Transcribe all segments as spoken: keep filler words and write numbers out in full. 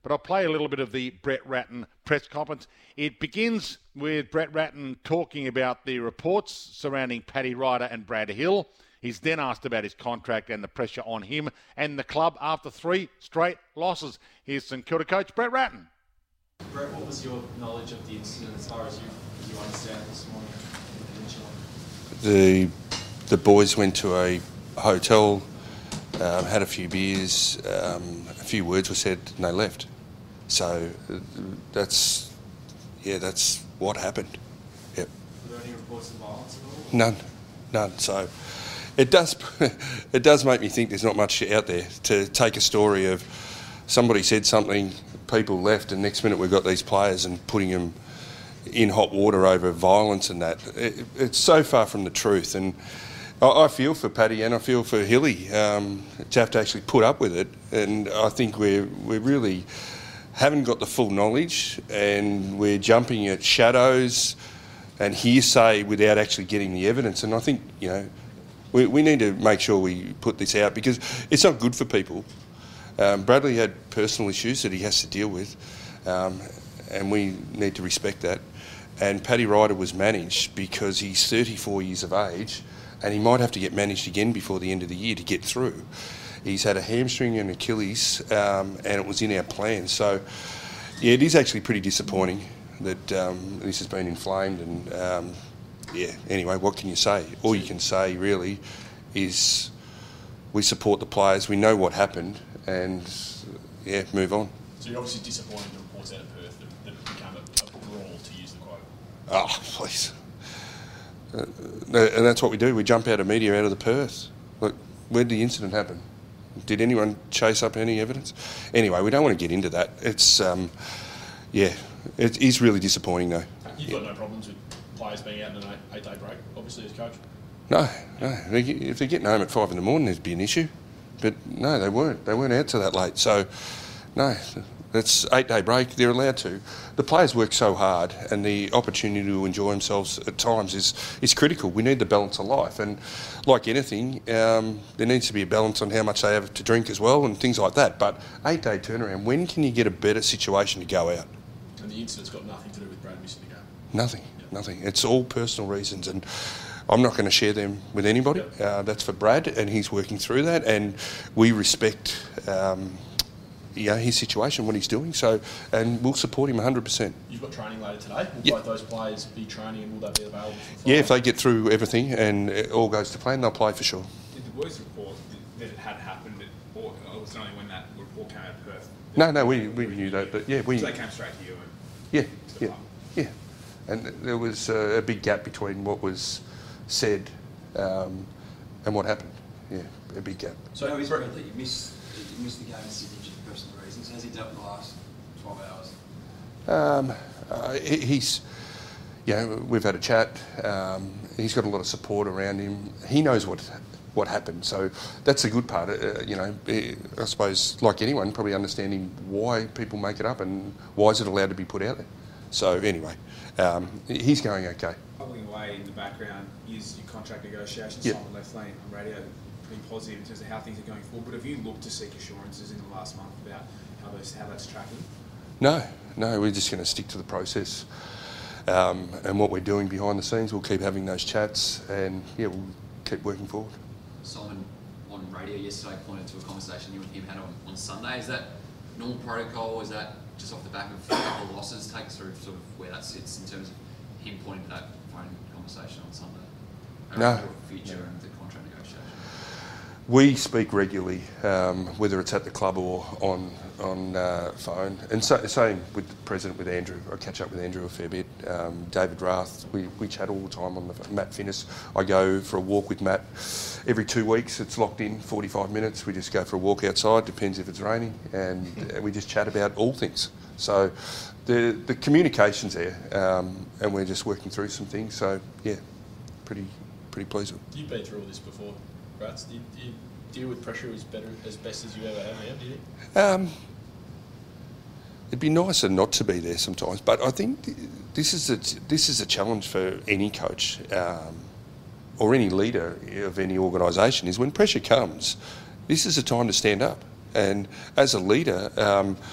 But I'll play a little bit of the Brett Ratten press conference. It begins with Brett Ratten talking about the reports surrounding Paddy Ryder and Brad Hill. He's then asked about his contract and the pressure on him and the club after three straight losses. Here's St Kilda coach Brett Ratten. Brett, what was your knowledge of the incident as far as you, you understand this morning? The the boys went to a hotel, um, had a few beers, um, a few words were said, and they left. So that's yeah, that's what happened. Yep. Were there any reports of violence at all? None, none. So it does it does make me think there's not much out there to take a story of somebody said something, people left, and next minute we've got these players and putting them in hot water over violence and that. It, it's so far from the truth, and I, I feel for Paddy and I feel for Hilly um, to have to actually put up with it, and I think we're we really haven't got the full knowledge, and we're jumping at shadows and hearsay without actually getting the evidence. And I think, you know, we, we need to make sure we put this out because it's not good for people. Um, Bradley had personal issues that he has to deal with, um, and we need to respect that. And Paddy Ryder was managed because he's thirty-four years of age and he might have to get managed again before the end of the year to get through. He's had a hamstring and Achilles, um, and it was in our plan. So, yeah, it is actually pretty disappointing that um, this has been inflamed. And, um, yeah, anyway, what can you say? All you can say, really, is we support the players, we know what happened, and, yeah, move on. So you're obviously disappointed in the reports out of Perth that, that it became a, a brawl, to use the quote. Oh, please. Uh, and that's what we do. We jump out of media out of the Perth. Look, where did the incident happen? Did anyone chase up any evidence? Anyway, we don't want to get into that. It's, um, yeah, it is really disappointing though. You've got no problems with players being out in an eight, eight-day break, obviously, as coach? No, no. If they're getting home at five in the morning, there'd be an issue. But no, they weren't. They weren't out to that late. So, no, that's eight-day break. They're allowed to. The players work so hard, and the opportunity to enjoy themselves at times is is critical. We need the balance of life, and like anything, um, there needs to be a balance on how much they have to drink as well, and things like that. But eight-day turnaround. When can you get a better situation to go out? And the incident's got nothing to do with Brad missing the game. Nothing. Yep. Nothing. It's all personal reasons, and I'm not going to share them with anybody. Yep. Uh, that's for Brad, and he's working through that, and we respect. Um, Yeah, his situation, what he's doing, so, and we'll support him one hundred percent. You've got training later today. Will yep. both those players be training, and will they be available for Yeah, if they get through everything and it all goes to plan, they'll play for sure. Did the boys report that it had happened, or was it only when that report came out of Perth? No, no, we, we knew that, but yeah, we... So they came straight to you and... Yeah, yeah, yeah. And there was uh, a big gap between what was said um, and what happened. Yeah, a big gap. So how is it that you missed, you missed the game in Sydney due to personal reasons? How's he dealt with the last twelve hours? Um, uh, he, he's, you know, we've had a chat. Um, he's got a lot of support around him. He knows what what happened, so that's the good part. Uh, you know, I suppose, like anyone, probably understanding why people make it up and why is it allowed to be put out there. So anyway, um, he's going okay. Bubbling away in the background is your contract negotiations. Yep. Simon Left Lane on radio, pretty positive in terms of how things are going forward. But have you looked to seek assurances in the last month about how those how that's tracking? No, no, we're just going to stick to the process. Um, and what we're doing behind the scenes, we'll keep having those chats and, yeah, we'll keep working forward. Simon on radio yesterday pointed to a conversation you and him had on, on Sunday. Is that normal protocol? Is that just off the back of a couple of losses? Take us through sort of where that sits in terms of him pointing to that phone conversation on Sunday. No. The future and the contract negotiation. We speak regularly, um, whether it's at the club or on on uh, phone. And so, same with the president, with Andrew. I catch up with Andrew a fair bit. Um, David Rath, we, we chat all the time on the phone. Matt Finnis. I go for a walk with Matt every two weeks. It's locked in, forty-five minutes. We just go for a walk outside, depends if it's raining, and we just chat about all things. So the the communication's there, um, and we're just working through some things. So, yeah, pretty pretty pleased with it. You've been through all this before, Brats. Do you, do you deal with pressure as better as best as you ever have, have do you? Um, it'd be nicer not to be there sometimes, but I think this is a this is a challenge for any coach um, or any leader of any organisation. Is when pressure comes, this is a time to stand up. And as a leader, um,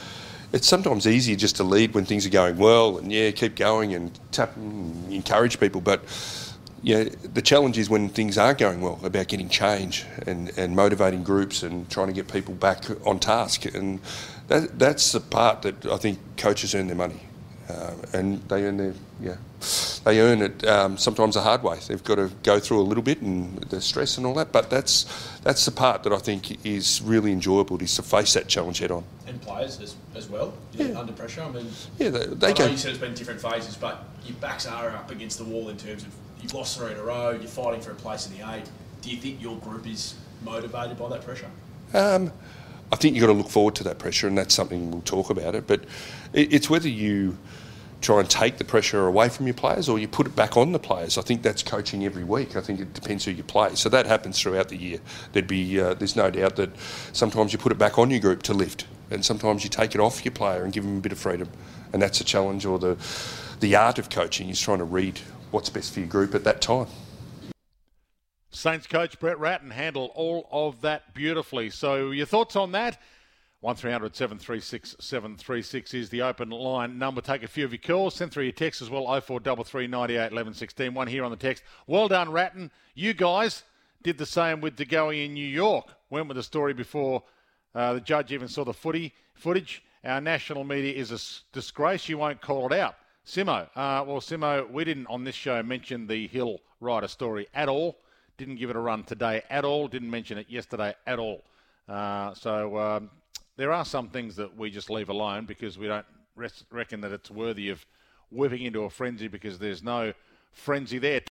it's sometimes easier just to lead when things are going well and, yeah, keep going and tap and encourage people. But, yeah, the challenge is when things aren't going well, about getting change and, and motivating groups and trying to get people back on task. And that, that's the part that I think coaches earn their money. Uh, and they earn their, yeah, they earn it um, sometimes the hard way. They've got to go through a little bit and the stress and all that. But that's that's the part that I think is really enjoyable, is to face that challenge head on. And players as, as well, yeah, Yeah. under pressure. I mean, Yeah, they, they I go. know you said it's been different phases, but your backs are up against the wall in terms of you've lost three in a row, you're fighting for a place in the eight. Do you think your group is motivated by that pressure? Um, I think you've got to look forward to that pressure, and that's something we'll talk about it. But it, it's whether you try and take the pressure away from your players or you put it back on the players. I think that's coaching every week. I think it depends who you play. So that happens throughout the year. There'd be, uh, there's no doubt that sometimes you put it back on your group to lift, and sometimes you take it off your player and give them a bit of freedom. And that's a challenge, or the the art of coaching is trying to read what's best for your group at that time. Saints coach Brett Ratten handled all of that beautifully. So your thoughts on that? one three hundred seven three six seven three six is the open line number. Take a few of your calls. Send through your texts as well. oh four three three, nine eight, eleven, sixteen. One here on the text. Well done, Ratten. You guys did the same with De Goey in New York. Went with the story before uh, the judge even saw the footy footage. Our national media is a s- disgrace. You won't call it out. Simo. Uh, well, Simo, we didn't on this show mention the Hill Rider story at all. Didn't give it a run today at all. Didn't mention it yesterday at all. Uh, so... Um, There are some things that we just leave alone because we don't res- reckon that it's worthy of whipping into a frenzy because there's no frenzy there.